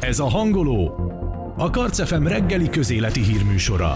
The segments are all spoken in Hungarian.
Ez a Hangoló, a Karc FM reggeli közéleti hírműsora.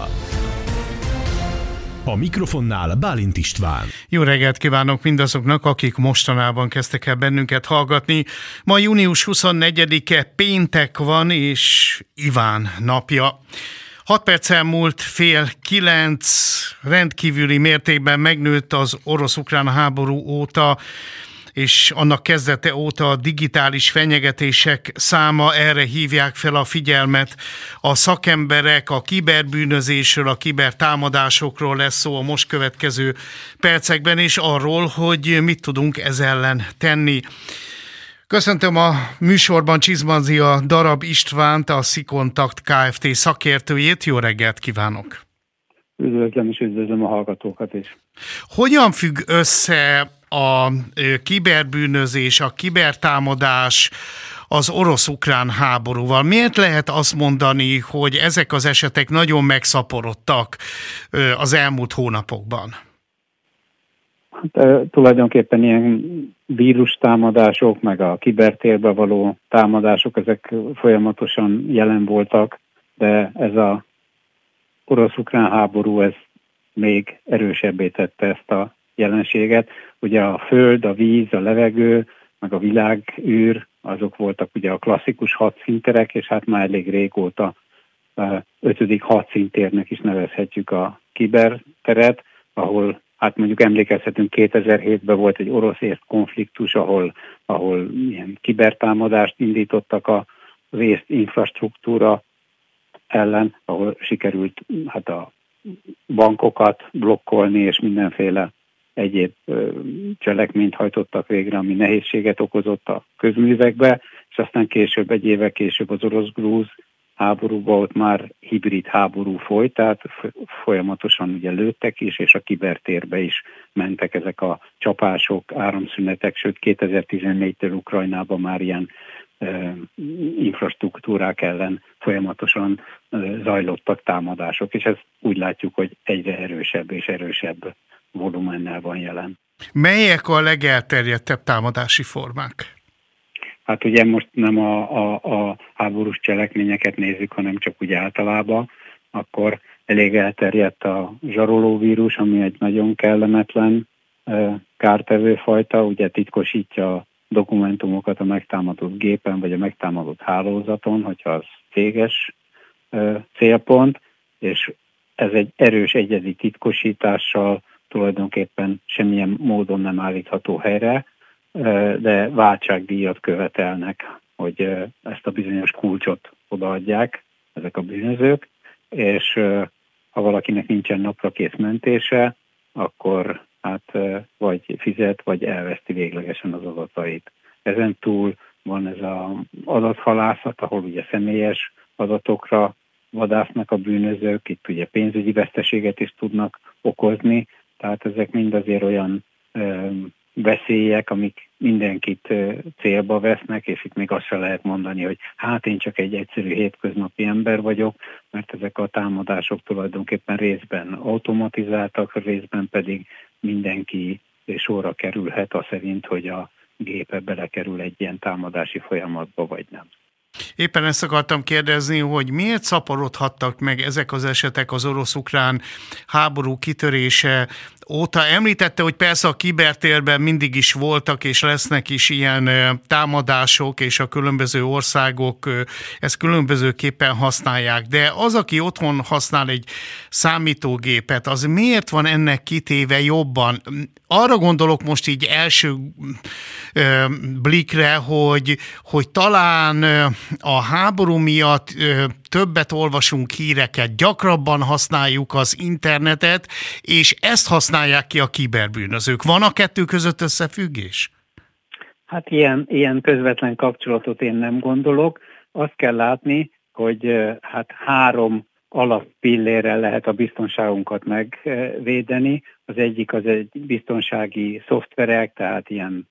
A mikrofonnál Bálint István. Jó reggelt kívánok mindazoknak, akik mostanában kezdtek el bennünket hallgatni. Ma június 24-e péntek van, és Iván napja. 6 perccel múlt 8:30, rendkívüli mértékben megnőtt az orosz-ukrán háború óta, és annak kezdete óta a digitális fenyegetések száma. Erre hívják fel a figyelmet a szakemberek. A kiberbűnözésről, a kibertámadásokról lesz szó a most következő percekben, és arról, hogy mit tudunk ez ellen tenni. Köszöntöm a műsorban Csizmandzia Darab Istvánt, a Szicontakt Kft. Szakértőjét. Jó reggelt kívánok! Üdvözlöm, és üdvözlöm a hallgatókat is. Hogyan függ össze a kiberbűnözés, a kibertámadás az orosz-ukrán háborúval? Miért lehet azt mondani, hogy ezek az esetek nagyon megszaporodtak az elmúlt hónapokban? Hát, tulajdonképpen ilyen vírustámadások, meg a kibertérbe való támadások, ezek folyamatosan jelen voltak, de ez az orosz-ukrán háború, ez még erősebbé tette ezt a jelenséget. Ugye a föld, a víz, a levegő, meg a világűr, azok voltak ugye a klasszikus hadszínterek, és hát már elég régóta 5. hadszíntérnek is nevezhetjük a kiberteret, ahol hát mondjuk emlékezhetünk, 2007-ben volt egy orosz-észt konfliktus, ahol ilyen kibertámadást indítottak az észt infrastruktúra ellen, ahol sikerült hát a bankokat blokkolni, és mindenféle egyéb cselekményt hajtottak végre, ami nehézséget okozott a közművekbe, és aztán később, egy évvel később az orosz-grúz háborúban ott már hibrid háború folyt, tehát folyamatosan ugye lőttek is, és a kibertérbe is mentek ezek a csapások, áramszünetek, sőt 2014-től Ukrajnában már ilyen infrastruktúrák ellen folyamatosan zajlottak támadások, és ez úgy látjuk, hogy egyre erősebb és erősebb volumennel van jelen. Melyek a legelterjedtebb támadási formák? Hát ugye most nem a háborús cselekményeket nézzük, hanem csak úgy általában, akkor elég elterjedt a zsarolóvírus, ami egy nagyon kellemetlen kártevő fajta, ugye titkosítja a dokumentumokat a megtámadott gépen, vagy a megtámadott hálózaton, hogyha az céges célpont, és ez egy erős egyedi titkosítással tulajdonképpen semmilyen módon nem állítható helyre, de váltságdíjat követelnek, hogy ezt a bizonyos kulcsot odaadják ezek a bűnözők, és ha valakinek nincsen naprakész mentése, akkor hát vagy fizet, vagy elveszti véglegesen az adatait. Ezen túl van ez az adathalászat, ahol ugye személyes adatokra vadásznak a bűnözők, itt ugye pénzügyi veszteséget is tudnak okozni, tehát ezek mind azért olyan veszélyek, amik mindenkit célba vesznek, és itt még azt se lehet mondani, hogy hát én csak egy egyszerű hétköznapi ember vagyok, mert ezek a támadások tulajdonképpen részben automatizáltak, részben pedig mindenki sorra kerülhet az szerint, hogy a gépe belekerül egy ilyen támadási folyamatba, vagy nem. Éppen ezt akartam kérdezni, hogy miért szaporodhattak meg ezek az esetek az orosz-ukrán háború kitörése óta? Említette, hogy persze a kibertérben mindig is voltak és lesznek is ilyen támadások, és a különböző országok ezt különbözőképpen használják. De az, aki otthon használ egy számítógépet, az miért van ennek kitéve jobban? Arra gondolok most így első blikre, hogy talán a háború miatt többet olvasunk híreket, gyakrabban használjuk az internetet, és ezt használják ki a kiberbűnözők. Van a kettő között összefüggés? Hát ilyen közvetlen kapcsolatot én nem gondolok. Azt kell látni, hogy hát 3 alappillérrel lehet a biztonságunkat megvédeni. Az egyik az egy biztonsági szoftverek, tehát ilyen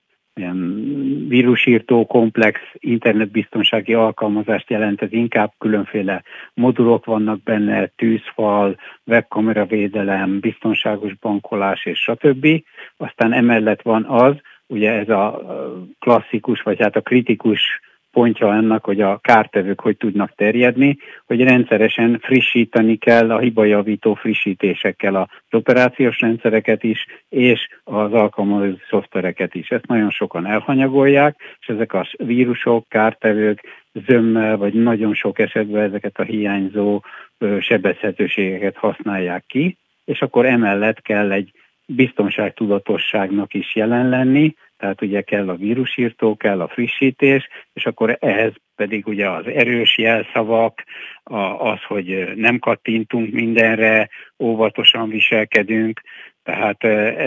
vírusírtó, komplex internetbiztonsági alkalmazást jelent, ez inkább különféle modulok vannak benne, tűzfal, webkameravédelem, biztonságos bankolás és stb. Aztán emellett van az, ugye ez a klasszikus, vagy hát a kritikus pontja ennek, hogy a kártevők hogy tudnak terjedni, hogy rendszeresen frissíteni kell a hibajavító frissítésekkel az operációs rendszereket is, és az alkalmazó szoftvereket is. Ezt nagyon sokan elhanyagolják, és ezek a vírusok, kártevők zömmel, vagy nagyon sok esetben ezeket a hiányzó sebezhetőségeket használják ki, és akkor emellett kell egy biztonságtudatosságnak is jelen lenni, tehát ugye kell a vírusírtó, kell a frissítés, és akkor ehhez pedig ugye az erős jelszavak, az, hogy nem kattintunk mindenre, óvatosan viselkedünk, tehát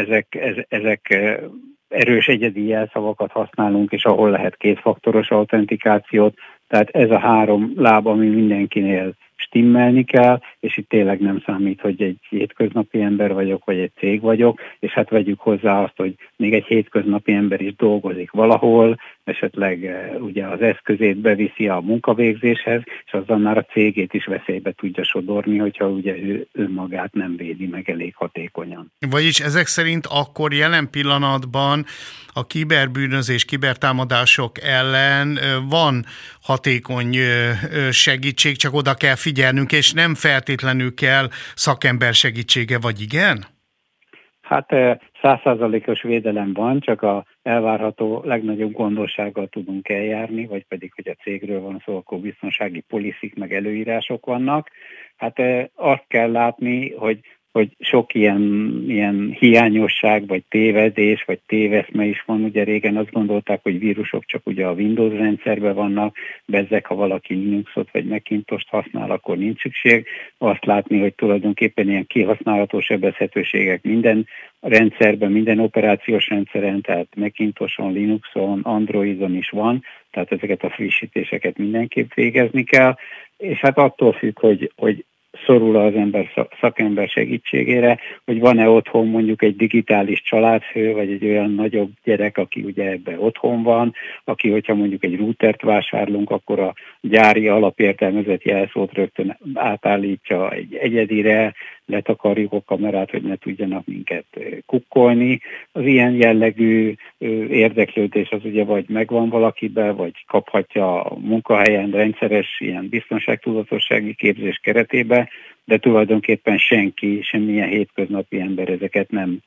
ezek erős egyedi jelszavakat használunk, és ahol lehet kétfaktoros autentikációt, tehát ez a 3 láb, ami mindenkinél stimmelni kell, és itt tényleg nem számít, hogy egy hétköznapi ember vagyok, vagy egy cég vagyok, és hát vegyük hozzá azt, hogy még egy hétköznapi ember is dolgozik valahol, esetleg ugye az eszközét beviszi a munkavégzéshez, és azzal már a cégét is veszélybe tudja sodorni, hogyha ugye ő önmagát nem védi meg elég hatékonyan. Vagyis ezek szerint akkor jelen pillanatban a kiberbűnözés, kibertámadások ellen van hatékony segítség, csak oda kell figyelnünk, és nem feltétlenül kell szakember segítsége, vagy igen? Hát 100%-os védelem van, csak a elvárható legnagyobb gondossággal tudunk eljárni, vagy pedig, hogy a cégről van szó, akkor biztonsági policy meg előírások vannak. Hát azt kell látni, hogy sok ilyen hiányosság, vagy tévedés, vagy téveszme is van. Ugye régen azt gondolták, hogy vírusok csak ugye a Windows rendszerben vannak, bezzeg, ha valaki Linuxot vagy Macintost használ, akkor nincs szükség. Azt látni, hogy tulajdonképpen ilyen kihasználható sebezhetőségek minden rendszerben, minden operációs rendszeren, tehát Macintoson, Linuxon, Androidon is van, tehát ezeket a frissítéseket mindenképp végezni kell, és hát attól függ, hogy szorul az ember szakember segítségére, hogy van-e otthon mondjuk egy digitális családfő, vagy egy olyan nagyobb gyerek, aki ugye ebben otthon van, aki, hogyha mondjuk egy routert vásárlunk, akkor a gyári alapértelmezett jelszót rögtön átállítja egy egyedire, letakarjuk a kamerát, hogy ne tudjanak minket kukkolni. Az ilyen jellegű érdeklődés az ugye vagy megvan valakiben, vagy kaphatja a munkahelyen rendszeres ilyen biztonságtudatossági képzés keretében, de tulajdonképpen senki, semmilyen hétköznapi ember ezeket nem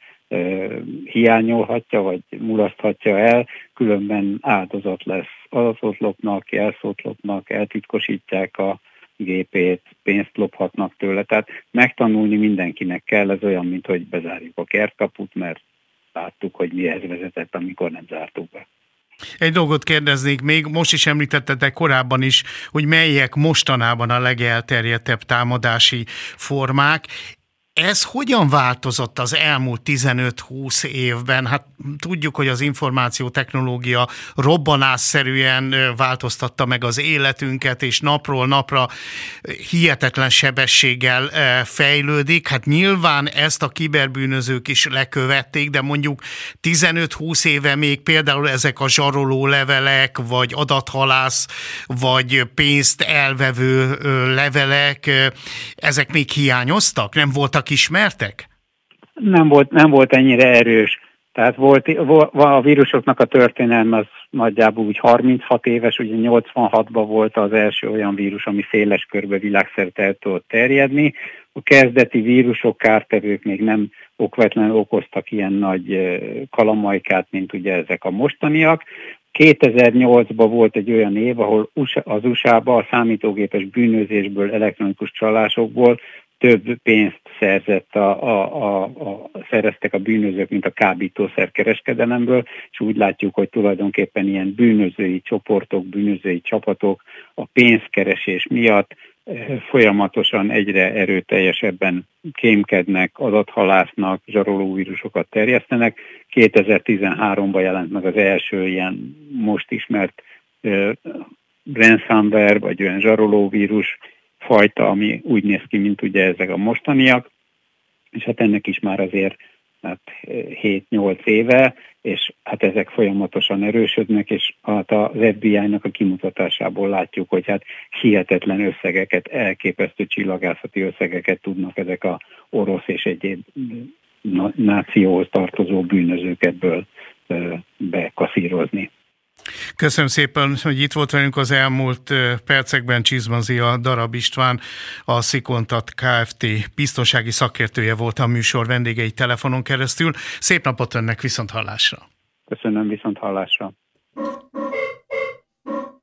hiányolhatja, vagy mulaszthatja el, különben áldozat lesz. Adatot lopnak, jelszót lopnak, eltitkosítják a gépét, pénzt lophatnak tőle. Tehát megtanulni mindenkinek kell, ez olyan, mint hogy bezárjuk a kertkaput, mert láttuk, hogy mihez vezetett, amikor nem zártuk be. Egy dolgot kérdeznék még, most is említettetek korábban is, hogy melyek mostanában a legelterjedtebb támadási formák. Ez hogyan változott az elmúlt 15-20 évben? Hát tudjuk, hogy az információtechnológia robbanásszerűen változtatta meg az életünket, és napról napra hihetetlen sebességgel fejlődik. Hát nyilván ezt a kiberbűnözők is lekövették, de mondjuk 15-20 éve még például ezek a zsaroló levelek, vagy adathalász, vagy pénzt elvevő levelek, ezek még hiányoztak? Nem voltak ismertek? Nem volt ennyire erős. Tehát a vírusoknak a történelme az nagyjából úgy 36 éves, ugye 86-ban volt az első olyan vírus, ami széles körbe világszerte el tudott terjedni. A kezdeti vírusok, kártevők még nem okvetlenül okoztak ilyen nagy kalamajkát, mint ugye ezek a mostaniak. 2008-ban volt egy olyan év, ahol az USA-ban a számítógépes bűnözésből, elektronikus csalásokból több pénzt szereztek a bűnözők, mint a kábítószerkereskedelemből, és úgy látjuk, hogy tulajdonképpen ilyen bűnözői csoportok, bűnözői csapatok a pénzkeresés miatt folyamatosan egyre erőteljesebben kémkednek, adathalásznak, zsarolóvírusokat terjesztenek. 2013-ban jelent meg az első ilyen most ismert ransomware, vagy olyan zsarolóvírus fajta, ami úgy néz ki, mint ugye ezek a mostaniak, és hát ennek is már azért 7-8 éve, és hát ezek folyamatosan erősödnek, és hát az FBI-nak a kimutatásából látjuk, hogy hát hihetetlen összegeket, elképesztő csillagászati összegeket tudnak ezek a orosz és egyéb nációhoz tartozó bűnözők ebből bekaszírozni. Köszönöm szépen, hogy itt volt velünk az elmúlt percekben. Csizmazia Darab István, a Szikontat Kft. Biztonsági szakértője volt a műsor vendégei telefonon keresztül. Szép napot önnek, viszonthallásra! Köszönöm, viszonthallásra!